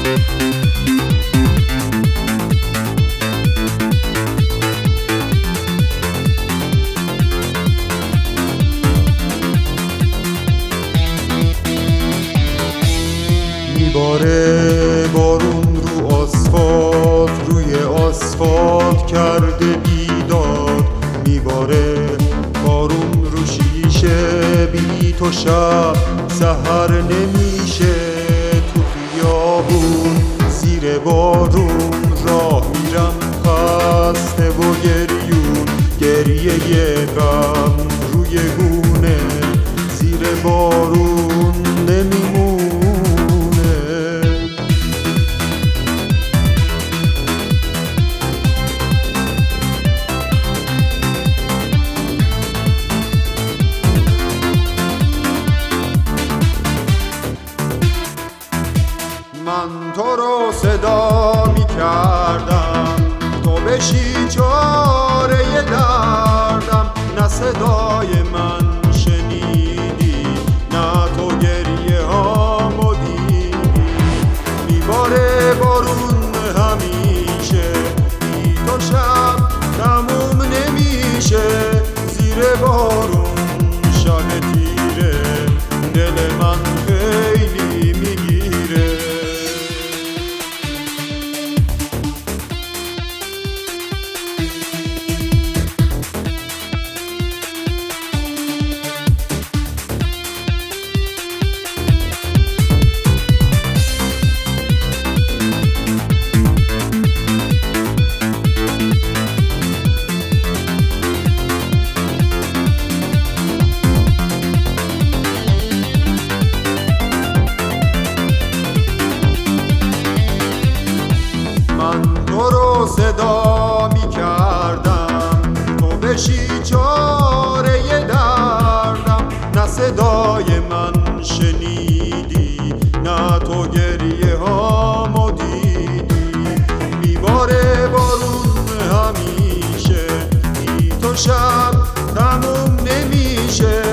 میباره بارون رو آسفالت، روی آسفالت کرده بیداد. میباره بارون رو شیشه، بی تو شب سحر نمیشه. تو خیابون زیر بارون راه میرم خسته و گریون، گریه غم روی گونه زیر بارون نمیمونه. من تو رو صدا می کردم تو بشی چاره دردم، نه صدای من شنیدی نه تو گریه هامو دیدی. میباره بارون همیشه، بی تو شب تموم نمیشه. زیر بارون شب تیره دل من خیلی میگیره. تو رو صدا می کردم تو بشی چاره دردم، نه صدای من شنیدی نه تو گریه هامو دیدی. میباره بارون همیشه، بی تو شب تموم نمیشه.